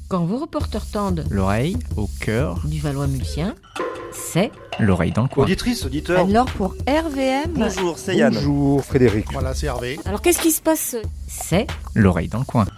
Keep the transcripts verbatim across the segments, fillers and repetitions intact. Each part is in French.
Quand vos reporters tendent l'oreille au cœur du Valois-Mulsien, c'est l'oreille dans le coin. Auditrice, auditeur. Alors pour R V M, Bonjour, c'est Yann. Bonjour Frédéric. Voilà, c'est Hervé. alors qu'est-ce qui se passe? C'est L'oreille dans le coin.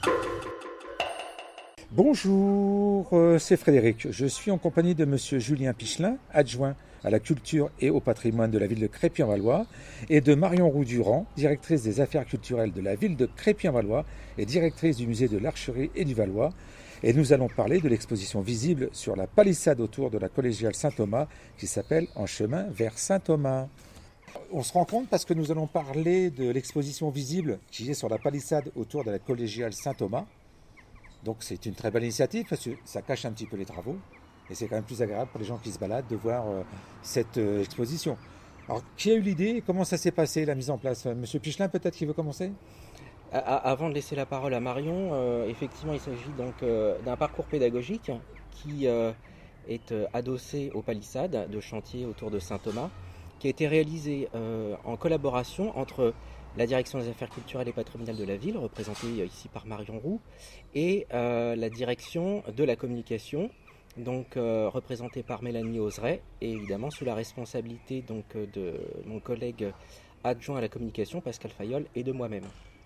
Bonjour, euh, c'est Frédéric. Je suis en compagnie de monsieur Julien Pichelin, adjoint à la culture et au patrimoine de la ville de Crépy-en-Valois, et de Marion Roux-Durand, directrice des affaires culturelles de la ville de Crépy-en-Valois et directrice du musée de l'Archerie et du Valois. Et nous allons parler de l'exposition visible sur la palissade autour de la collégiale Saint-Thomas qui s'appelle En chemin vers Saint-Thomas. On se rend compte parce que nous allons parler de l'exposition visible qui est sur la palissade autour de la collégiale Saint-Thomas. Donc c'est une très belle initiative parce que ça cache un petit peu les travaux et c'est quand même plus agréable pour les gens qui se baladent de voir euh, cette euh, exposition. Alors qui a eu l'idée et comment ça s'est passé la mise en place? Monsieur Pichelin peut-être qui veut commencer? Avant de laisser la parole à Marion, euh, effectivement il s'agit donc euh, d'un parcours pédagogique qui euh, est euh, adossé aux palissades de chantier autour de Saint-Thomas, qui a été réalisé euh, en collaboration entre la direction des affaires culturelles et patrimoniales de la ville, représentée ici par Marion Roux, et euh, la direction de la communication, donc euh, représentée par Mélanie Oseret, et évidemment sous la responsabilité donc, de mon collègue adjoint à la communication, Pascal Fayolle, et de moi-même.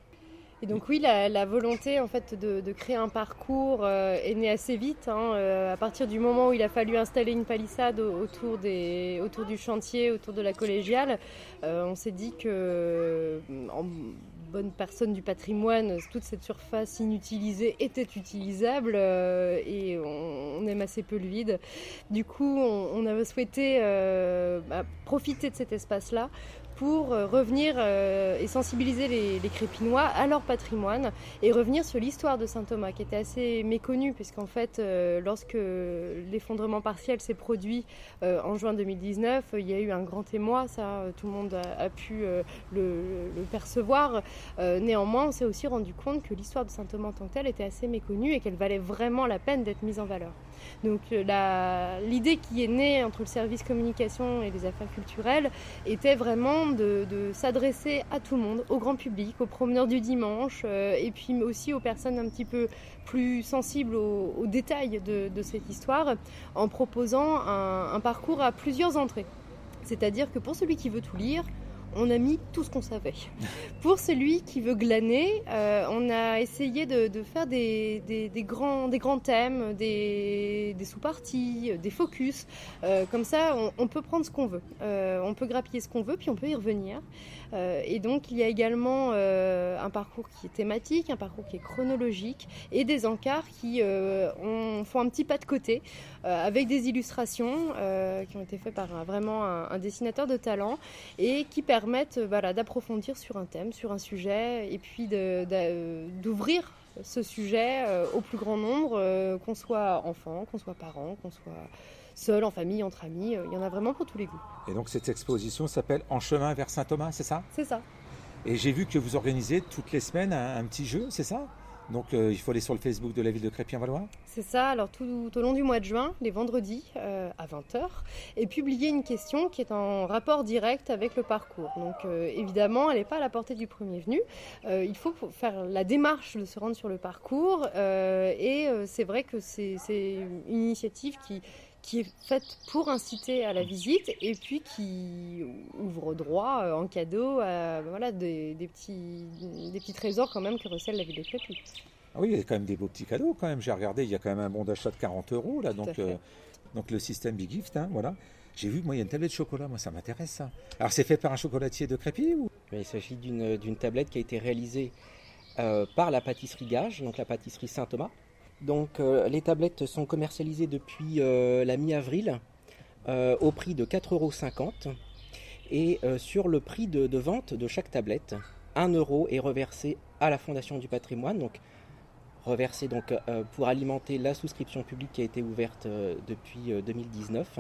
Et donc oui, la, la volonté en fait de, de créer un parcours euh, est née assez vite. Hein, euh, à partir du moment où il a fallu installer une palissade autour, des, autour du chantier, autour de la collégiale, euh, on s'est dit que en bonne personne du patrimoine, toute cette surface inutilisée était utilisable euh, et on, on aime assez peu le vide. Du coup, on, on avait souhaité euh, bah, profiter de cet espace-là pour revenir euh, et sensibiliser les, les Crépinois à leur patrimoine et revenir sur l'histoire de Saint-Thomas qui était assez méconnue puisqu'en fait euh, lorsque l'effondrement partiel s'est produit euh, en juin deux mille dix-neuf, il y a eu un grand émoi, ça tout le monde a, a pu euh, le, le percevoir. Euh, néanmoins, on s'est aussi rendu compte que l'histoire de Saint-Thomas en tant que telle était assez méconnue et qu'elle valait vraiment la peine d'être mise en valeur. Donc la, l'idée qui est née entre le service communication et les affaires culturelles était vraiment de, de s'adresser à tout le monde, au grand public, aux promeneurs du dimanche euh, et puis aussi aux personnes un petit peu plus sensibles aux, aux détails de, de cette histoire en proposant un, un parcours à plusieurs entrées. C'est-à-dire que pour celui qui veut tout lire, on a mis tout ce qu'on savait. Pour celui qui veut glaner, euh, on a essayé de, de faire des, des, des, grands, des grands thèmes, des, des sous-parties, des focus. Euh, comme ça, on, on peut prendre ce qu'on veut. Euh, on peut grappiller ce qu'on veut, puis on peut y revenir. Euh, et donc, il y a également euh, un parcours qui est thématique, un parcours qui est chronologique, et des encarts qui euh, ont, font un petit pas de côté, euh, avec des illustrations euh, qui ont été faites par un, vraiment un, un dessinateur de talent, et qui permettent permettent voilà, d'approfondir sur un thème, sur un sujet, et puis de, de, d'ouvrir ce sujet euh, au plus grand nombre, euh, qu'on soit enfant, qu'on soit parent, qu'on soit seul, en famille, entre amis, euh, il y en a vraiment pour tous les goûts. Et donc cette exposition s'appelle En chemin vers Saint-Thomas, c'est ça? C'est ça. Et j'ai vu que vous organisez toutes les semaines un, un petit jeu, c'est ça? Donc euh, il faut aller sur le Facebook de la ville de Crépy-en-Valois? C'est ça, alors tout, tout au long du mois de juin, les vendredis euh, à vingt heures, est publiée une question qui est en rapport direct avec le parcours. Donc euh, évidemment, elle n'est pas à la portée du premier venu. Euh, il faut faire la démarche de se rendre sur le parcours euh, et euh, c'est vrai que c'est, c'est une initiative qui... qui est faite pour inciter à la visite et puis qui ouvre droit en cadeau à voilà, des, des, petits, des petits trésors quand même que recèle la ville de Crépy. Ah oui, il y a quand même des beaux petits cadeaux quand même. J'ai regardé, il y a quand même un bon d'achat de quarante euros là, donc, euh, donc le système Big Gift, hein, voilà. J'ai vu, moi, il y a une tablette de chocolat, moi ça m'intéresse ça. Alors c'est fait par un chocolatier de Crépy ou... Il s'agit d'une, d'une tablette qui a été réalisée euh, par la pâtisserie Gage, donc la pâtisserie Saint-Thomas. Donc euh, les tablettes sont commercialisées depuis euh, la mi-avril euh, au prix de quatre euros cinquante et euh, sur le prix de, de vente de chaque tablette, un euro est reversé à la Fondation du patrimoine, donc reversé donc, euh, pour alimenter la souscription publique qui a été ouverte euh, depuis euh, deux mille dix-neuf.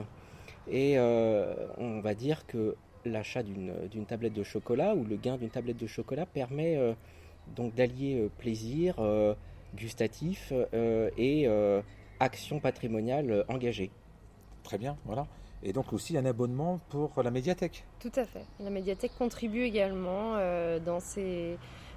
Et euh, on va dire que l'achat d'une, d'une tablette de chocolat ou le gain d'une tablette de chocolat permet euh, donc d'allier euh, plaisir, euh, gustatif euh, et euh, action patrimoniale euh, engagée. Très bien, voilà. Et donc aussi un abonnement pour la médiathèque. Tout à fait. La médiathèque contribue également euh, dans, ses,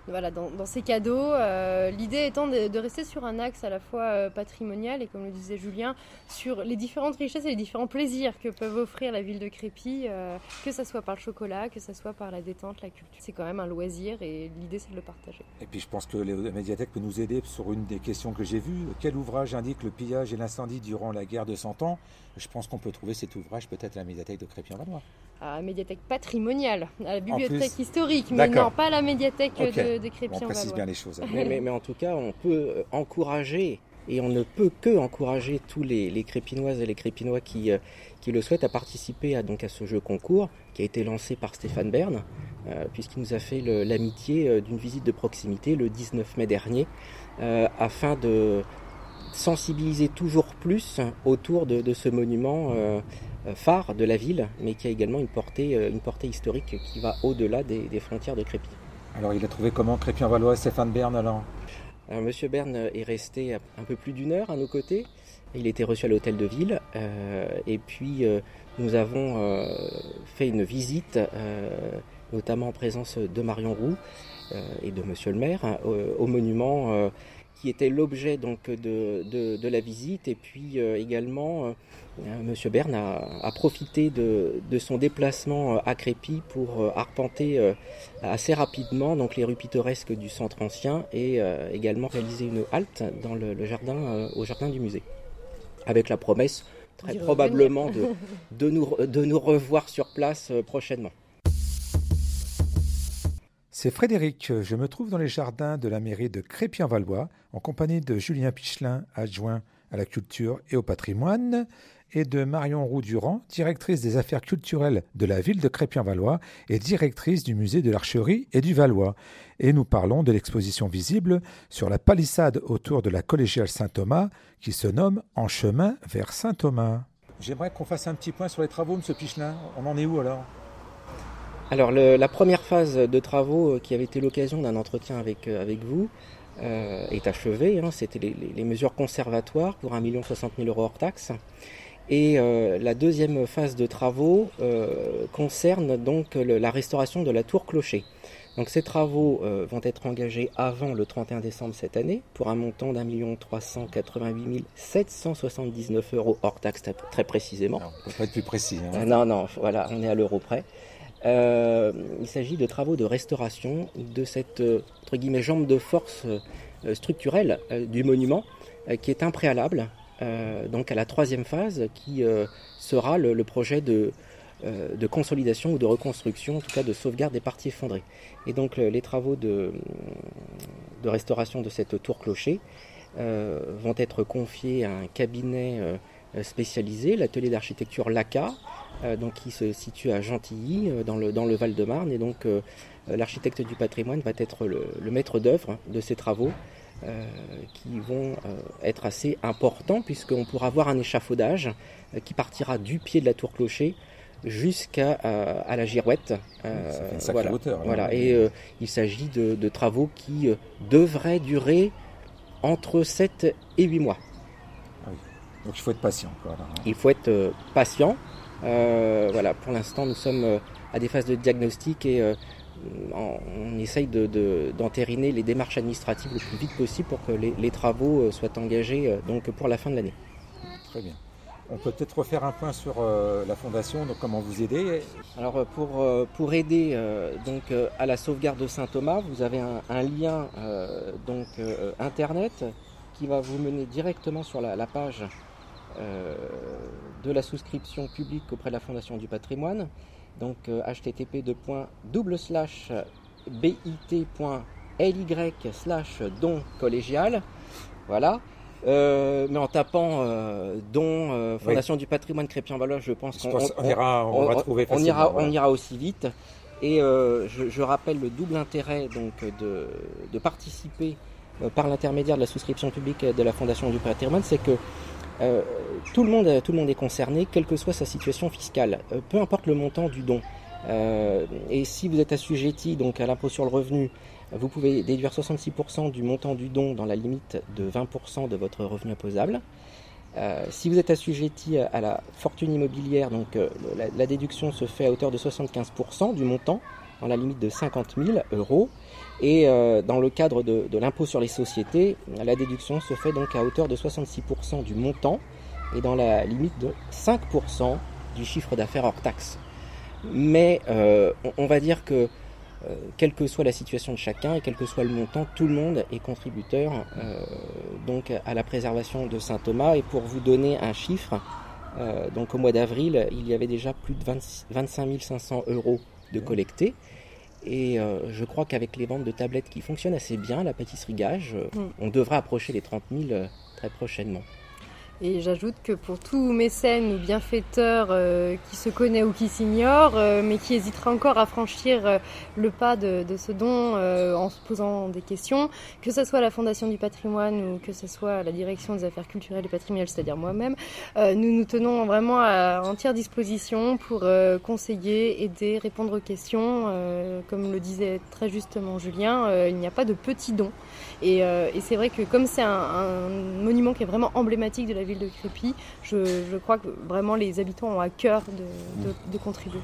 voilà, dans, dans ces cadeaux. Euh, l'idée étant de, de rester sur un axe à la fois euh, patrimonial et, comme le disait Julien, sur les différentes richesses et les différents plaisirs que peuvent offrir la ville de Crépy, euh, que ce soit par le chocolat, que ce soit par la détente, la culture. C'est quand même un loisir et l'idée c'est de le partager. Et puis je pense que la médiathèque peut nous aider sur une des questions que j'ai vues. Quel ouvrage indique le pillage et l'incendie durant la guerre de Cent Ans ? Je pense qu'on peut trouver cet ouvrage peut-être à la médiathèque de Crépy-en-Valois. À la médiathèque patrimoniale, à la bibliothèque plus, historique, mais d'accord. non, pas à la médiathèque okay. de, de Crépy-en-Valois. On précise bien les choses. mais, mais, mais en tout cas, on peut encourager, et on ne peut que encourager tous les, les Crépinoises et les Crépinois qui, euh, qui le souhaitent à participer à, donc, à ce jeu concours qui a été lancé par Stéphane Bern, euh, puisqu'il nous a fait le, l'amitié euh, d'une visite de proximité le dix-neuf mai dernier, euh, afin de sensibiliser toujours plus autour de, de ce monument euh, phare de la ville, mais qui a également une portée, une portée historique qui va au-delà des, des frontières de Crépy. Alors il a trouvé comment Crépy-en-Valois, Stéphane Bern alors, alors Monsieur Bern est resté un peu plus d'une heure à nos côtés. Il était reçu à l'hôtel de ville euh, et puis euh, nous avons euh, fait une visite, euh, notamment en présence de Marion Roux euh, et de Monsieur le maire, hein, au, au monument euh, qui était l'objet donc de, de, de la visite. Et puis euh, également, euh, Monsieur Bern a, a profité de, de son déplacement à Crépy pour euh, arpenter euh, assez rapidement donc les rues pittoresques du centre ancien et euh, également réaliser une halte dans le, le jardin, euh, au jardin du musée, avec la promesse très D'y probablement de, de, nous, de nous revoir sur place euh, prochainement. C'est Frédéric, je me trouve dans les jardins de la mairie de Crépy-en-Valois en compagnie de Julien Pichelin, adjoint à la culture et au patrimoine, et de Marion Roux-Durand, directrice des affaires culturelles de la ville de Crépy-en-Valois et directrice du musée de l'Archerie et du Valois. Et nous parlons de l'exposition visible sur la palissade autour de la collégiale Saint-Thomas qui se nomme En chemin vers Saint-Thomas. J'aimerais qu'on fasse un petit point sur les travaux, monsieur Pichelin. On en est où alors ? Alors le, la première phase de travaux qui avait été l'occasion d'un entretien avec, avec vous euh, est achevée. Hein, c'était les, les, les mesures conservatoires pour un million soixante mille euros hors taxes. Et euh, la deuxième phase de travaux euh, concerne donc le, la restauration de la tour clocher. Donc ces travaux euh, vont être engagés avant le trente et un décembre cette année pour un montant d'un million trois cent quatre-vingt-huit mille sept cent soixante-dix-neuf euros hors taxes très, très précisément. Non, on ne peut pas être plus précis. Hein. Euh, non, non, voilà, on est à l'euro près. Euh, il s'agit de travaux de restauration de cette euh, entre guillemets jambe de force euh, structurelle euh, du monument euh, qui est un préalable euh, donc à la troisième phase qui euh, sera le, le projet de, euh, de consolidation ou de reconstruction, en tout cas de sauvegarde des parties effondrées. Et donc le, les travaux de, de restauration de cette tour clocher euh, vont être confiés à un cabinet euh, spécialisé, l'atelier d'architecture L A C A, Euh, donc qui se situe à Gentilly, euh, dans le, dans le Val-de-Marne. Et donc euh, l'architecte du patrimoine va être le, le maître d'œuvre de ces travaux euh, qui vont euh, être assez importants puisqu'on pourra voir un échafaudage euh, qui partira du pied de la tour clocher jusqu'à euh, à la girouette. Euh, Ça fait une sacrée voilà, hauteur. voilà. Et euh, il s'agit de, de travaux qui euh, devraient durer entre sept et huit mois. Ah oui. Donc il faut être patient. Voilà. Il faut être euh, patient. Euh, voilà, pour l'instant, nous sommes euh, à des phases de diagnostic et euh, on, on essaye de, de, d'entériner les démarches administratives le plus vite possible pour que les, les travaux euh, soient engagés euh, donc pour la fin de l'année. Très bien. On peut peut-être refaire un point sur euh, la fondation, donc comment vous aider. Alors euh, pour, euh, pour aider euh, donc, euh, à la sauvegarde de Saint-Thomas, vous avez un, un lien euh, donc, euh, internet qui va vous mener directement sur la, la page Euh, de la souscription publique auprès de la Fondation du patrimoine, donc euh, h t t p deux points double slash bit point l y slash don collégial, voilà, euh, mais en tapant euh, don euh, Fondation oui. du patrimoine Crépy-en-Valois, je pense qu'on on, on, ira, on, on va trouver facilement. On ira, voilà. on ira aussi vite. Et euh, je, je rappelle le double intérêt donc de, de participer euh, par l'intermédiaire de la souscription publique de la Fondation du patrimoine, c'est que Euh, tout le monde, tout le monde est concerné, quelle que soit sa situation fiscale, euh, peu importe le montant du don. Euh, et si vous êtes assujetti donc à l'impôt sur le revenu, vous pouvez déduire soixante-six pour cent du montant du don dans la limite de vingt pour cent de votre revenu imposable. Euh, si vous êtes assujetti à, à la fortune immobilière, donc euh, la, la déduction se fait à hauteur de soixante-quinze pour cent du montant dans la limite de cinquante mille euros. Et euh, dans le cadre de, de l'impôt sur les sociétés, la déduction se fait donc à hauteur de soixante-six pour cent du montant et dans la limite de cinq pour cent du chiffre d'affaires hors taxe. Mais euh, on, on va dire que euh, quelle que soit la situation de chacun et quel que soit le montant, tout le monde est contributeur euh, donc à la préservation de Saint-Thomas. Et pour vous donner un chiffre, euh, donc au mois d'avril, il y avait déjà plus de vingt-cinq mille cinq cents euros de collectés. Et euh, je crois qu'avec les ventes de tablettes qui fonctionnent assez bien, la pâtisserie Gage, euh, mm. on devra approcher les trente mille euh, très prochainement. Et j'ajoute que pour tout mécène ou bienfaiteur euh, qui se connaît ou qui s'ignore, euh, mais qui hésitera encore à franchir euh, le pas de, de ce don euh, en se posant des questions, que ce soit la Fondation du patrimoine ou que ce soit la Direction des affaires culturelles et patrimoniales, c'est-à-dire moi-même, euh, nous nous tenons vraiment à entière disposition pour euh, conseiller, aider, répondre aux questions. Euh, comme le disait très justement Julien, euh, il n'y a pas de petits dons. Et, euh, et c'est vrai que comme c'est un, un monument qui est vraiment emblématique de la ville de Crépy, je, je crois que vraiment les habitants ont à cœur de, de, de contribuer.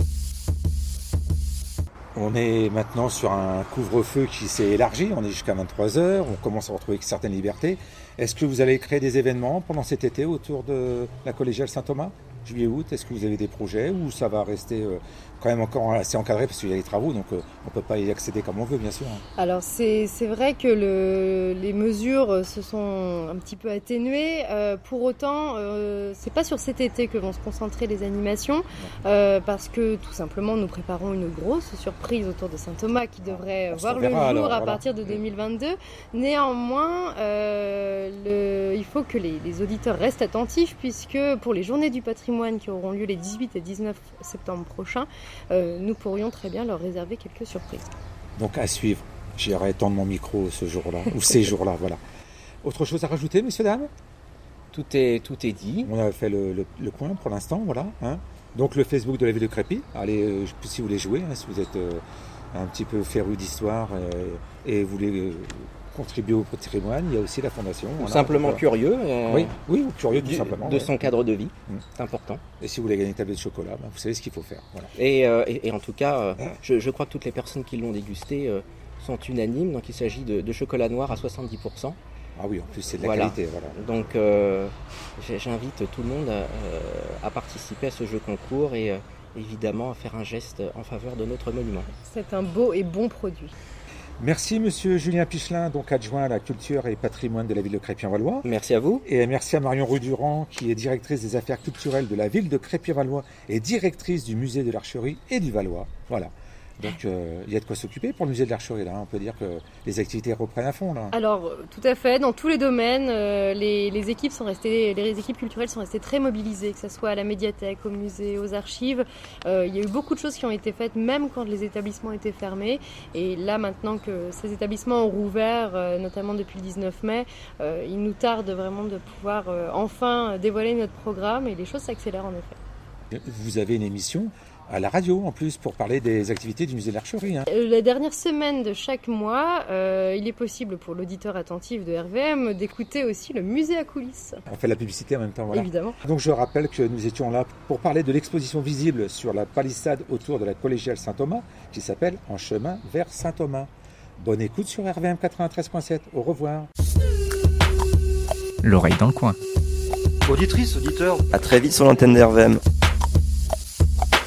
On est maintenant sur un couvre-feu qui s'est élargi, on est jusqu'à vingt-trois heures, on commence à retrouver certaines libertés. Est-ce que vous allez créer des événements pendant cet été autour de la collégiale Saint-Thomas ? Juillet-août, est-ce que vous avez des projets ou ça va rester euh, quand même encore assez encadré parce qu'il y a les travaux, donc euh, on ne peut pas y accéder comme on veut, bien sûr. Alors c'est, c'est vrai que le, les mesures se sont un petit peu atténuées. Euh, pour autant, euh, c'est pas sur cet été que vont se concentrer les animations, euh, parce que tout simplement nous préparons une grosse surprise autour de Saint-Thomas qui devrait on voir le jour alors, à voilà. partir de deux mille vingt-deux. Néanmoins, euh, le, il faut que les, les auditeurs restent attentifs puisque pour les journées du patrimoine qui auront lieu les dix-huit et dix-neuf septembre prochains, euh, nous pourrions très bien leur réserver quelques surprises. Donc à suivre, j'irai tendre mon micro ce jour-là, ou ces jours-là, voilà. Autre chose à rajouter, messieurs, dames ? Tout est, tout est dit. On a fait le, le, le point pour l'instant, voilà. Hein. Donc le Facebook de la ville de Crépy, allez, euh, si vous voulez jouer, hein, si vous êtes euh, un petit peu féru d'histoire euh, et vous voulez... Euh, contribuer au patrimoine, il y a aussi la fondation. Ou voilà, simplement donc, curieux. Euh, oui, oui, ou curieux tout du, simplement. De ouais. son cadre de vie, mmh. c'est important. Et si vous voulez gagner une tablette de chocolat, ben vous savez ce qu'il faut faire. Voilà. Et, euh, et, et en tout cas, euh, je, je crois que toutes les personnes qui l'ont dégusté euh, sont unanimes. Donc il s'agit de, de chocolat noir à soixante-dix pour cent. Ah oui, en plus c'est de la voilà. qualité. Voilà. Donc euh, j'invite tout le monde à, à participer à ce jeu concours et euh, évidemment à faire un geste en faveur de notre monument. C'est un beau et bon produit. Merci Monsieur Julien Pichelin, donc adjoint à la culture et patrimoine de la ville de Crépy-en-Valois. Merci à vous. Et merci à Marion Roux-Durand, qui est directrice des affaires culturelles de la ville de Crépy-en-Valois et directrice du musée de l'Archerie et du Valois. Voilà. Donc euh, il y a de quoi s'occuper pour le musée de l'Archerie là. On peut dire que les activités reprennent à fond là. Alors tout à fait, dans tous les domaines, euh, les, les équipes sont restées, les équipes culturelles sont restées très mobilisées, que ce soit à la médiathèque, au musée, aux archives. Euh, il y a eu beaucoup de choses qui ont été faites, même quand les établissements étaient fermés. Et là maintenant que ces établissements ont rouvert, euh, notamment depuis le dix-neuf mai, euh, il nous tarde vraiment de pouvoir euh, enfin dévoiler notre programme et les choses s'accélèrent en effet. Vous avez une émission à la radio en plus pour parler des activités du musée de l'Archerie. Hein. La dernière semaine de chaque mois, euh, il est possible pour l'auditeur attentif de R V M d'écouter aussi le musée à coulisses. On fait la publicité en même temps, voilà. Évidemment. Donc je rappelle que nous étions là pour parler de l'exposition visible sur la palissade autour de la collégiale Saint-Thomas qui s'appelle En chemin vers Saint-Thomas. Bonne écoute sur R V M quatre-vingt-treize point sept. Au revoir. L'oreille dans le coin. Auditrice, auditeur, à très vite sur l'antenne d'R V M.